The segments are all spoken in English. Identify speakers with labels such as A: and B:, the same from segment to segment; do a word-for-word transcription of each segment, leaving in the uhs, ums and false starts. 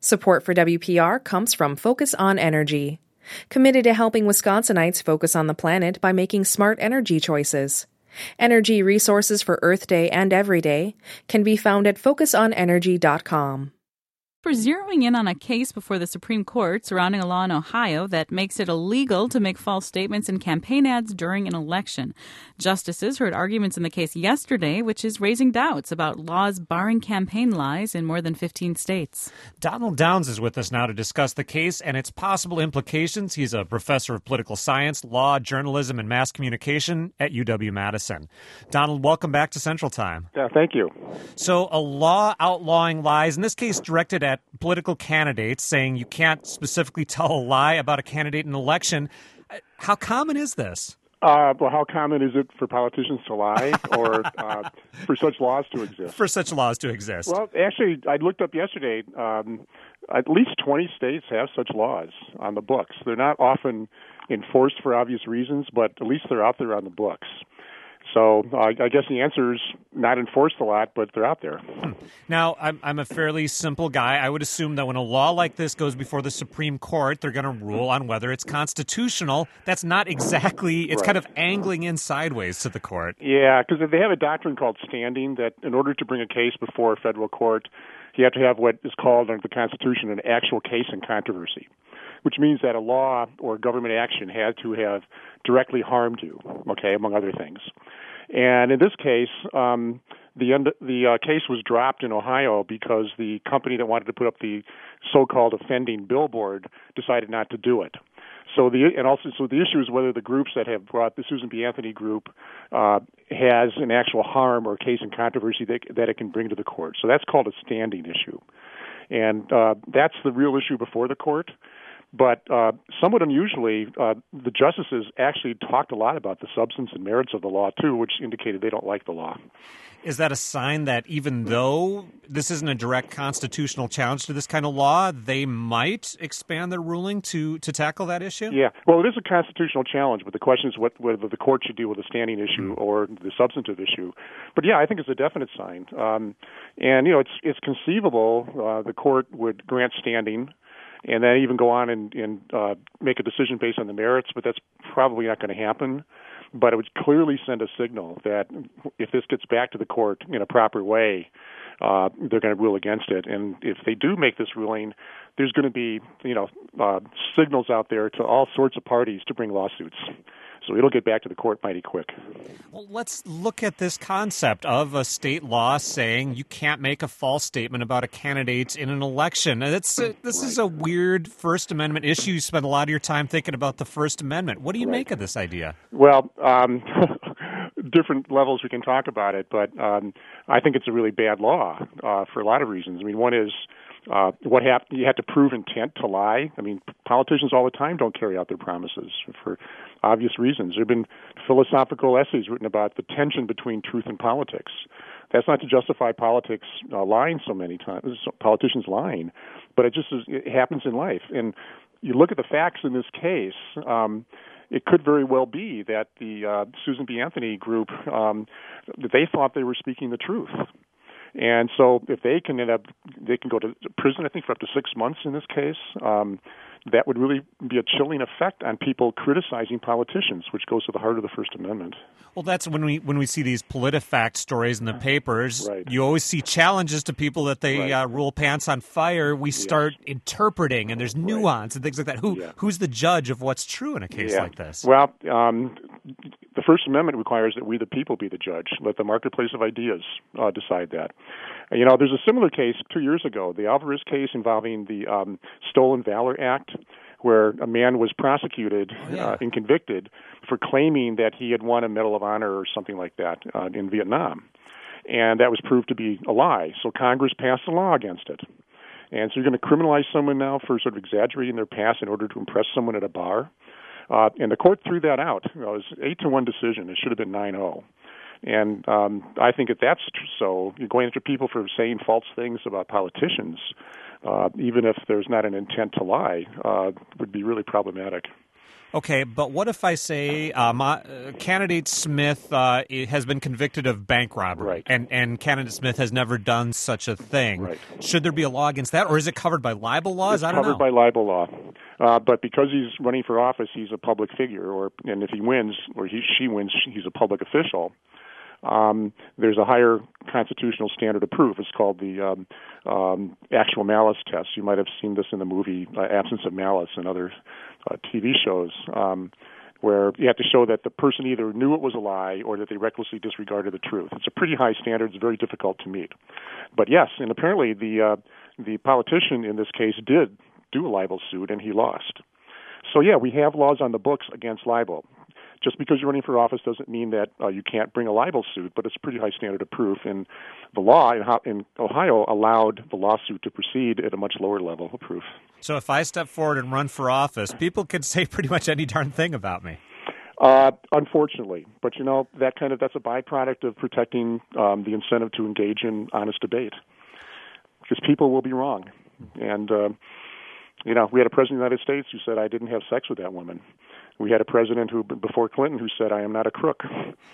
A: Support for W P R comes from Focus on Energy, committed to helping Wisconsinites focus on the planet by making smart energy choices. Energy resources for Earth Day and every day can be found at focus on energy dot com.
B: For zeroing in on a case before the Supreme Court surrounding a law in Ohio that makes it illegal to make false statements in campaign ads during an election. Justices heard arguments in the case yesterday, which is raising doubts about laws barring campaign lies in more than fifteen states.
C: Donald Downs is with us now to discuss the case and its possible implications. He's a professor of political science, law, journalism, and mass communication at U W-Madison. Donald, welcome back to Central Time.
D: Yeah, thank you.
C: So a law outlawing lies, in this case directed at political candidates, saying you can't specifically tell a lie about a candidate in an election. How common is this?
D: Uh, well, how common is it for politicians to lie or uh, for such laws to exist?
C: For such laws to exist.
D: Well, actually, I looked up yesterday. Um, at least twenty states have such laws on the books. They're not often enforced for obvious reasons, but at least they're out there on the books. So uh, I guess the answer is not enforced a lot, but they're out there.
C: Hmm. Now, I'm, I'm a fairly simple guy. I would assume that when a law like this goes before the Supreme Court, they're going to rule on whether it's constitutional. That's not exactly, it's
D: right.
C: kind of angling in sideways to the court.
D: Yeah, because they have a doctrine called standing that in order to bring a case before a federal court, you have to have what is called under the Constitution an actual case in controversy, which means that a law or government action had to have directly harmed you, okay, among other things. And in this case, um, the end, the uh, case was dropped in Ohio because the company that wanted to put up the so-called offending billboard decided not to do it. So the and also so the issue is whether the groups that have brought the Susan B. Anthony group uh, has an actual harm or case in controversy that, that it can bring to the court. So that's called a standing issue, and uh, that's the real issue before the court. But uh, somewhat unusually, uh, the justices actually talked a lot about the substance and merits of the law, too, which indicated they don't like the law.
C: Is that a sign that even though this isn't a direct constitutional challenge to this kind of law, they might expand their ruling to, to tackle that issue?
D: Yeah. Well, it is a constitutional challenge, but the question is what, whether the court should deal with the standing issue or the substantive issue. But, yeah, I think it's a definite sign. Um, and, you know, it's, it's conceivable uh, the court would grant standing and then even go on and, and uh, make a decision based on the merits, but that's probably not going to happen. But it would clearly send a signal that if this gets back to the court in a proper way, uh, they're going to rule against it. And if they do make this ruling, there's going to be, you know, uh, signals out there to all sorts of parties to bring lawsuits. So it'll get back to the court mighty quick.
C: Well, let's look at this concept of a state law saying you can't make a false statement about a candidate in an election. It's a, this right. is a weird First Amendment issue. You spend a lot of your time thinking about the First Amendment. What do you right. make of this idea?
D: Well, um, different levels we can talk about it, but um, I think it's a really bad law uh, for a lot of reasons. I mean, one is Uh, what hap- you have to prove intent to lie. I mean, politicians all the time don't carry out their promises for obvious reasons. There have been philosophical essays written about the tension between truth and politics. That's not to justify politics uh, lying so many times, politicians lying, but it just is, it happens in life. And you look at the facts in this case, um, it could very well be that the uh, Susan B. Anthony group, um, they thought they were speaking the truth. And so if they can end up, they can go to prison, I think, for up to six months in this case. Um, that would really be a chilling effect on people criticizing politicians, which goes to the heart of the First Amendment.
C: Well, that's when we when we see these PolitiFact stories in the papers,
D: right.
C: you always see challenges to people that they
D: right.
C: uh, rule pants on fire. We start yes. interpreting, and there's nuance right. and things like that. Who
D: yeah.
C: Who's the judge of what's true in a case
D: yeah.
C: like this?
D: Well, um, the First Amendment requires that we, the people, be the judge. Let the marketplace of ideas uh, decide that. You know, there's a similar case two years ago, the Alvarez case involving the um, Stolen Valor Act, where a man was prosecuted
C: oh, yeah.
D: uh, and convicted for claiming that he had won a Medal of Honor or something like that uh, in Vietnam. And that was proved to be a lie. So Congress passed a law against it. And so you're going to criminalize someone now for sort of exaggerating their past in order to impress someone at a bar. Uh, and the court threw that out. You know, it was an eight to one decision. It should have been nine oh. And um, I think if that's so, you're going after people for saying false things about politicians, uh, even if there's not an intent to lie, uh, would be really problematic.
C: Okay, but what if I say uh, my, uh, candidate Smith uh, has been convicted of bank robbery,
D: right.
C: and, and candidate Smith has never done such a thing?
D: Right.
C: Should there be a law against that, or is it covered by libel laws?
D: It's
C: I don't
D: covered
C: know.
D: by libel law. Uh, but because he's running for office, he's a public figure, or and if he wins, or he, she wins, he's a public official. Um, there's a higher constitutional standard of proof. It's called the um, um, actual malice test. You might have seen this in the movie uh, Absence of Malice and other uh, T V shows, um, where you have to show that the person either knew it was a lie or that they recklessly disregarded the truth. It's a pretty high standard. It's very difficult to meet. But yes, and apparently the uh, the politician in this case did do a libel suit, and he lost. So yeah, we have laws on the books against libel. Just because you're running for office doesn't mean that uh, you can't bring a libel suit, but it's a pretty high standard of proof. And the law in, in Ohio allowed the lawsuit to proceed at a much lower level of proof.
C: So if I step forward and run for office, people can say pretty much any darn thing about me.
D: Uh, unfortunately, but you know that kind of that's a byproduct of protecting um, the incentive to engage in honest debate, because people will be wrong. And uh, you know, we had a president of the United States who said, "I didn't have sex with that woman." We had a president who, before Clinton, who said, "I am not a crook."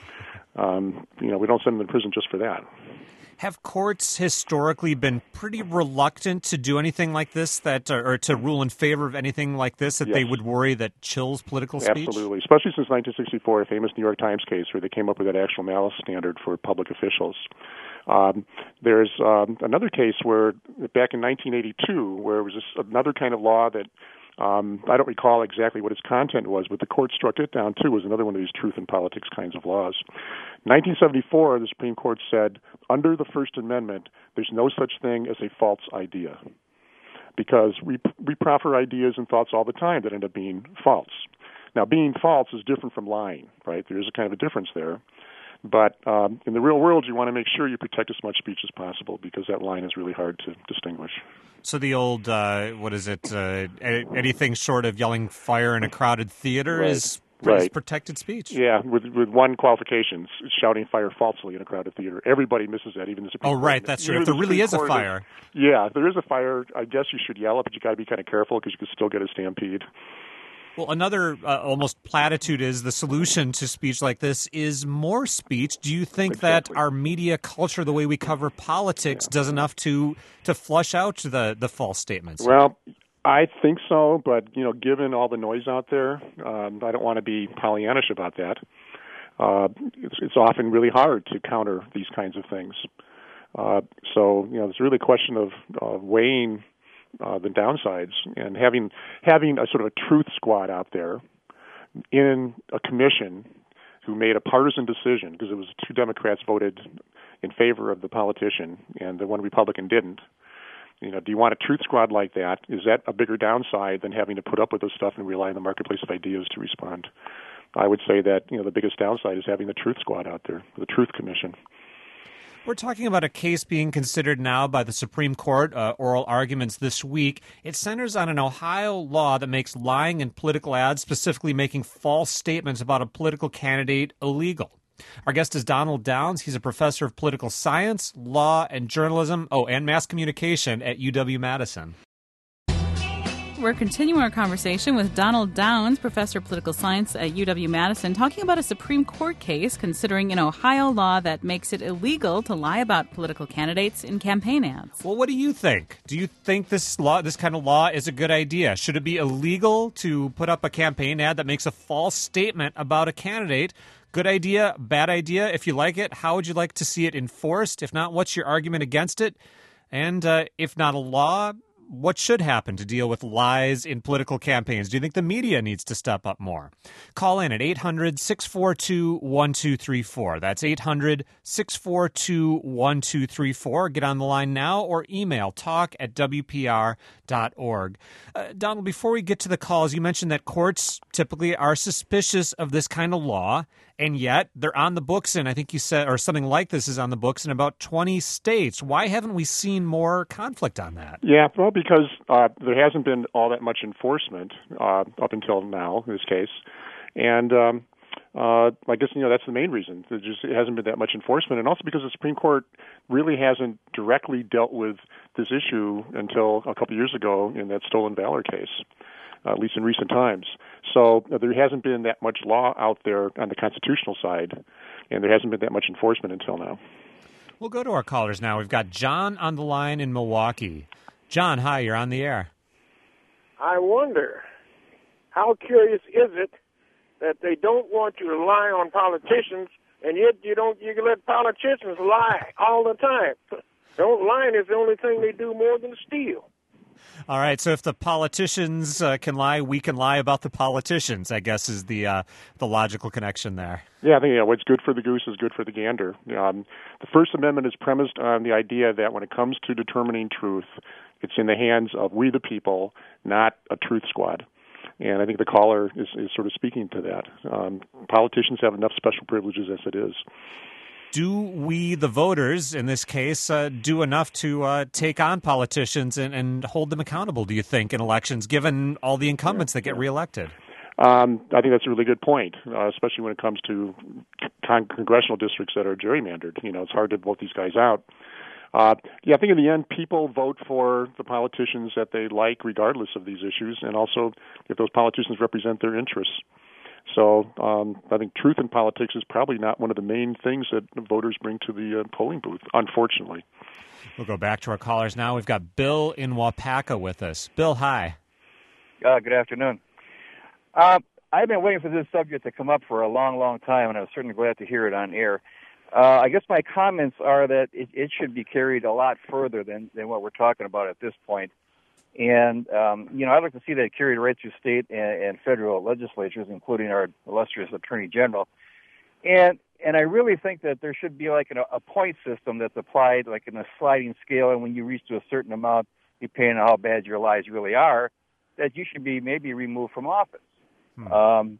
D: Um, you know, we don't send them to prison just for that.
C: Have courts historically been pretty reluctant to do anything like this, that or to rule in favor of anything like this, that
D: yes.
C: they would worry that chills political speech?
D: Absolutely, especially since nineteen sixty-four, a famous New York Times case where they came up with that actual malice standard for public officials. Um, there's um, another case where, back in nineteen eighty-two, where it was this, another kind of law that Um, I don't recall exactly what its content was, but the court struck it down, too. It was another one of these truth in politics kinds of laws. nineteen seventy-four, the Supreme Court said, under the First Amendment, there's no such thing as a false idea, because we we proffer ideas and thoughts all the time that end up being false. Now, being false is different from lying, right? There is a kind of a difference there. But um, in the real world, you want to make sure you protect as much speech as possible, because that line is really hard to distinguish.
C: So the old, uh, what is it, uh, anything short of yelling fire in a crowded theater
D: right.
C: is,
D: right.
C: is protected speech?
D: Yeah, with with one qualification, shouting fire falsely in a crowded theater. Everybody misses that, even the Supreme
C: Court. Oh, right, that's true. If there really is a fire.
D: Is, yeah, if there is a fire, I guess you should yell it, but you got to be kind of careful because you could still get a stampede.
C: Well, another uh, almost platitude is the solution to speech like this is more speech. Do you think
D: exactly.
C: that our media culture, the way we cover politics, yeah. does enough to to flush out the, the false statements?
D: Well, I think so, but you know, given all the noise out there, um, I don't want to be Pollyannish about that. Uh, it's, it's often really hard to counter these kinds of things. Uh, so, you know, it's really a question of uh, weighing Uh, the downsides, and having having a sort of a truth squad out there in a commission who made a partisan decision, because it was two Democrats voted in favor of the politician and the one Republican didn't. You know, do you want a truth squad like that? Is that a bigger downside than having to put up with this stuff and rely on the marketplace of ideas to respond? I would say that, you know, the biggest downside is having the truth squad out there, the truth commission.
C: We're talking about a case being considered now by the Supreme Court, uh, oral arguments this week. It centers on an Ohio law that makes lying in political ads, specifically making false statements about a political candidate, illegal. Our guest is Donald Downs. He's a professor of political science, law, and journalism, oh, and mass communication at U W-Madison.
B: We're continuing our conversation with Donald Downs, professor of political science at U W-Madison, talking about a Supreme Court case considering an Ohio law that makes it illegal to lie about political candidates in campaign ads.
C: Well, what do you think? Do you think this law, this kind of law is a good idea? Should it be illegal to put up a campaign ad that makes a false statement about a candidate? Good idea, bad idea? If you like it, how would you like to see it enforced? If not, what's your argument against it? And uh, if not a law, what should happen to deal with lies in political campaigns? Do you think the media needs to step up more? Call in at eight hundred, six four two, one two three four. That's eight hundred, six four two, one two three four. Get on the line now or email talk at w p r dot org. Uh, Donald, before we get to the calls, you mentioned that courts typically are suspicious of this kind of law, and yet they're on the books, and I think you said, or something like this is on the books in about twenty states. Why haven't we seen more conflict on that?
D: Yeah, well, because uh, there hasn't been all that much enforcement uh, up until now in this case. And um, uh, I guess, you know, that's the main reason. There just it hasn't been that much enforcement, and also because the Supreme Court really hasn't directly dealt with this issue until a couple years ago in that stolen valor case. uh, at least in recent times. So uh, there hasn't been that much law out there on the constitutional side, and there hasn't been that much enforcement until now.
C: We'll go to our callers now. We've got John on the line in Milwaukee. John, hi, you're on the air.
E: I wonder, how curious is it that they don't want you to rely on politicians, and yet you don't you can let politicians lie all the time. Don't lying is the only thing they do more than steal.
C: All right, so if the politicians uh, can lie, we can lie about the politicians, I guess is the uh, the logical connection there.
D: Yeah, I think yeah, what's good for the goose is good for the gander. Um, the First Amendment is premised on the idea that when it comes to determining truth, it's in the hands of we the people, not a truth squad. And I think the caller is, is sort of speaking to that. Um, politicians have enough special privileges as it is.
C: Do we, the voters, in this case, uh, do enough to uh, take on politicians and, and hold them accountable, do you think, in elections, given all the incumbents that get reelected?
D: Um, I think that's a really good point, uh, especially when it comes to con- congressional districts that are gerrymandered. You know, it's hard to vote these guys out. Uh, yeah, I think in the end, people vote for the politicians that they like, regardless of these issues, and also if those politicians represent their interests. So um, I think truth in politics is probably not one of the main things that voters bring to the uh, polling booth, unfortunately.
C: We'll go back to our callers now. We've got Bill in Waupaca with us. Bill, hi.
F: Uh, good afternoon. Uh, I've been waiting for this subject to come up for a long, long time, and I was certainly glad to hear it on air. Uh, I guess my comments are that it, it should be carried a lot further than, than what we're talking about at this point. And, um, you know, I'd like to see that carried right through state and, and federal legislatures, including our illustrious Attorney General. And and I really think that there should be like an, a point system that's applied like in a sliding scale, and when you reach to a certain amount, depending on how bad your lies really are, that you should be maybe removed from office. Hmm. Um,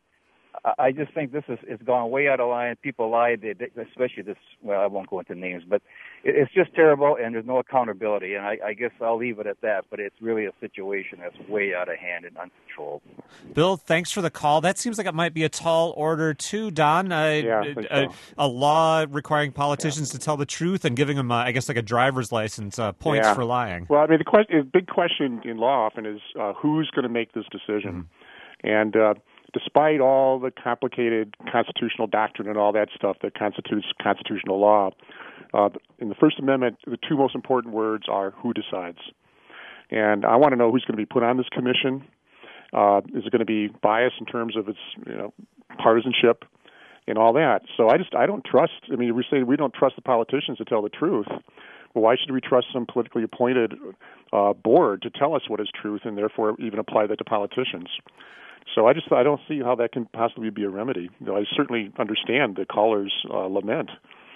F: I just think this is it's gone way out of line. People lie, they, they, especially this. Well, I won't go into names, but it, it's just terrible, and there's no accountability. And I, I guess I'll leave it at that. But it's really a situation that's way out of hand and uncontrolled.
C: Bill, thanks for the call. That seems like it might be a tall order too, Don. Uh,
D: yeah,
C: a,
D: so.
C: a, a law requiring politicians
D: yeah.
C: to tell the truth and giving them, uh, I guess, like a driver's license uh, points
D: yeah.
C: for lying.
D: Well, I mean, the, question, the big question in law often is uh, who's going to make this decision, mm-hmm. and. Uh, Despite all the complicated constitutional doctrine and all that stuff that constitutes constitutional law, uh, in the First Amendment, the two most important words are who decides. And I want to know who's going to be put on this commission. Uh, is it going to be biased in terms of its, you know, partisanship and all that? So I just I don't trust. I mean, we say we don't trust the politicians to tell the truth. Well, why should we trust some politically appointed uh, board to tell us what is truth and therefore even apply that to politicians? So I just I don't see how that can possibly be a remedy. I certainly understand the caller's uh, lament.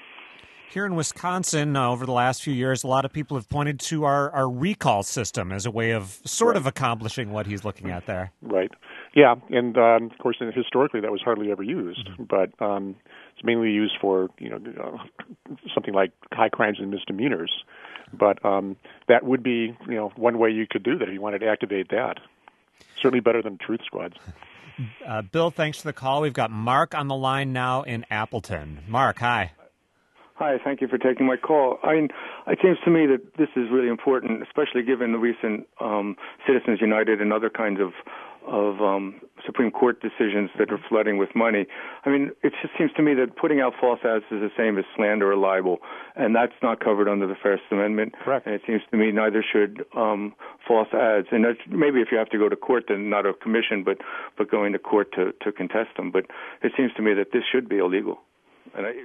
C: Here in Wisconsin, uh, over the last few years, a lot of people have pointed to our, our recall system as a way of sort
D: right.
C: of accomplishing what he's looking at there.
D: Right. Yeah, and um, of course, historically, that was hardly ever used, mm-hmm. but um, it's mainly used for you know uh, something like high crimes and misdemeanors. But um, that would be you know one way you could do that if you wanted to activate that. Certainly better than truth squads.
C: Uh, Bill, thanks for the call. We've got Mark on the line now in Appleton. Mark, hi.
G: Hi, thank you for taking my call. I mean, it seems to me that this is really important, especially given the recent um, Citizens United and other kinds of of um, Supreme Court decisions that are flooding with money. I mean, it just seems to me that putting out false ads is the same as slander or libel, and that's not covered under the First Amendment.
D: Correct.
G: And it seems to me neither should um, false ads. And that's, maybe if you have to go to court, then not a commission, but, but going to court to, to contest them. But it seems to me that this should be illegal. And I,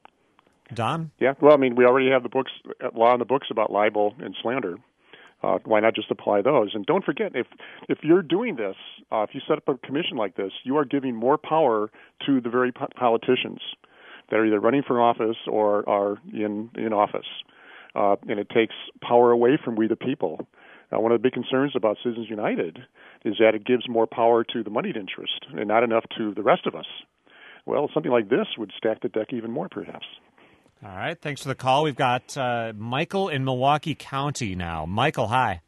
C: Don?
D: Yeah, well, I mean, we already have the books, law in the books about libel and slander. Uh, why not just apply those? And don't forget, if if you're doing this, uh, if you set up a commission like this, you are giving more power to the very po- politicians that are either running for office or are in, in office. Uh, and it takes power away from we the people. Now, one of the big concerns about Citizens United is that it gives more power to the moneyed interest and not enough to the rest of us. Well, something like this would stack the deck even more, perhaps.
C: All right, thanks for the call. We've got uh, Michael in Milwaukee County now. Michael, hi.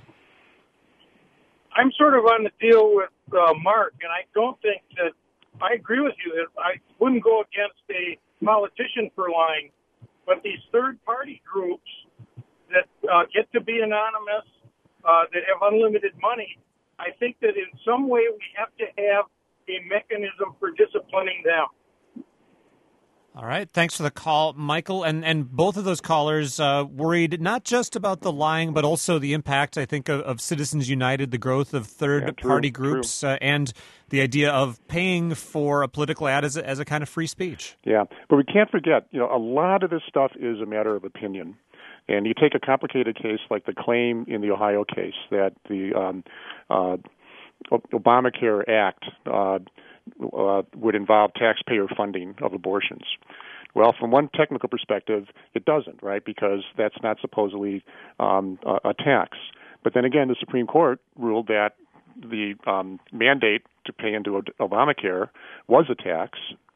H: I'm sort of on the deal with uh, Mark, and I don't think that I agree with you that I wouldn't go against a politician for lying, but these third-party groups that uh, get to be anonymous, uh, that have unlimited money, I think that in some way we have to have a mechanism for disciplining them.
C: All right. Thanks for the call, Michael. And and both of those callers uh, worried not just about the lying, but also the impact, I think, of, of Citizens United, the growth of third-party yeah, groups, uh, and the idea of paying for a political ad as a, as a kind of free speech.
D: Yeah, but we can't forget, you know, a lot of this stuff is a matter of opinion. And you take a complicated case like the claim in the Ohio case that the um, uh, Obamacare Act uh, uh, would involve taxpayer funding of abortions. Well, from one technical perspective, it doesn't, right? Because that's not supposedly um, a, a tax. But then again, the Supreme Court ruled that the um, mandate to pay into Obamacare was a tax,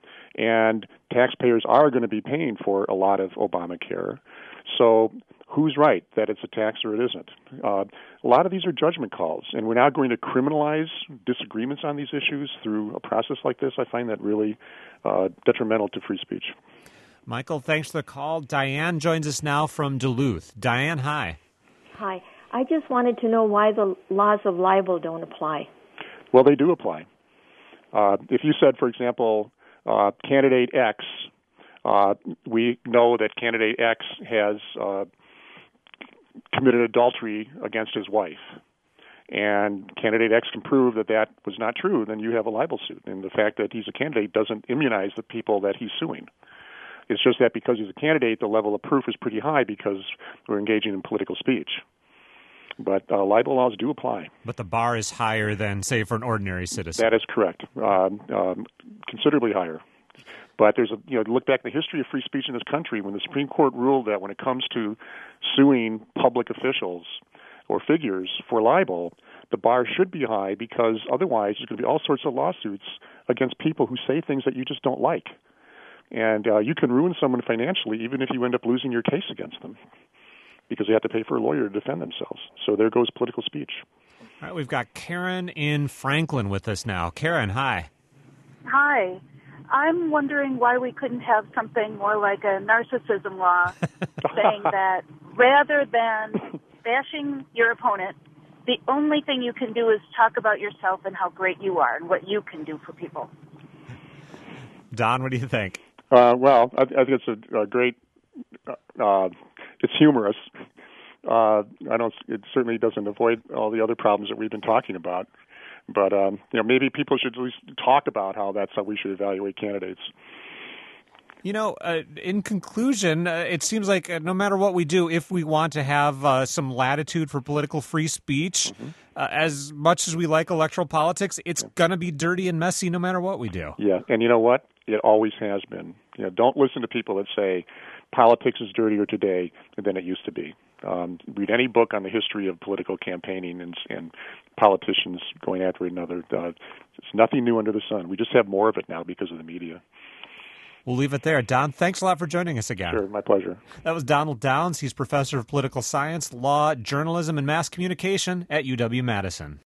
D: and taxpayers are going to be paying for a lot of Obamacare. So who's right, that it's a tax or it isn't? Uh, a lot of these are judgment calls, and we're now going to criminalize disagreements on these issues through a process like this. I find that really uh, detrimental to free speech.
C: Michael, thanks for the call. Diane joins us now from Duluth. Diane, hi.
I: Hi. I just wanted to know why the laws of libel don't apply.
D: Well, they do apply. Uh, if you said, for example, uh, candidate X, uh, we know that candidate X has uh, committed adultery against his wife, and candidate X can prove that that was not true, then you have a libel suit. And the fact that he's a candidate doesn't immunize the people that he's suing. It's just that because he's a candidate, the level of proof is pretty high because we're engaging in political speech. But uh, libel laws do apply.
C: But the bar is higher than, say, for an ordinary citizen.
D: That is correct, um, um, considerably higher. But there's a, you know, look back at the history of free speech in this country when the Supreme Court ruled that when it comes to suing public officials or figures for libel, the bar should be high because otherwise there's going to be all sorts of lawsuits against people who say things that you just don't like. And uh, you can ruin someone financially even if you end up losing your case against them because they have to pay for a lawyer to defend themselves. So there goes political speech.
C: All right, we've got Karen in Franklin with us now. Karen, hi.
J: Hi. I'm wondering why we couldn't have something more like a narcissism law saying that rather than bashing your opponent, the only thing you can do is talk about yourself and how great you are and what you can do for people.
C: Don, what do you think?
D: Uh, well, I, I think it's a, a great, uh, it's humorous. Uh, I don't. It certainly doesn't avoid all the other problems that we've been talking about. But um, you know, maybe people should at least talk about how that's how we should evaluate candidates.
C: You know, uh, in conclusion, uh, it seems like uh, no matter what we do, if we want to have uh, some latitude for political free speech, mm-hmm. uh, as much as we like electoral politics, it's yeah. going to be dirty and messy no matter what we do.
D: Yeah, and you know what? It always has been. You know, don't listen to people that say politics is dirtier today than it used to be. Um, read any book on the history of political campaigning and, and politicians going after another. Uh, it's nothing new under the sun. We just have more of it now because of the media.
C: We'll leave it there. Don, thanks a lot for joining us again.
D: Sure, my pleasure.
C: That was Donald Downs. He's professor of political science, law, journalism, and mass communication at U W Madison.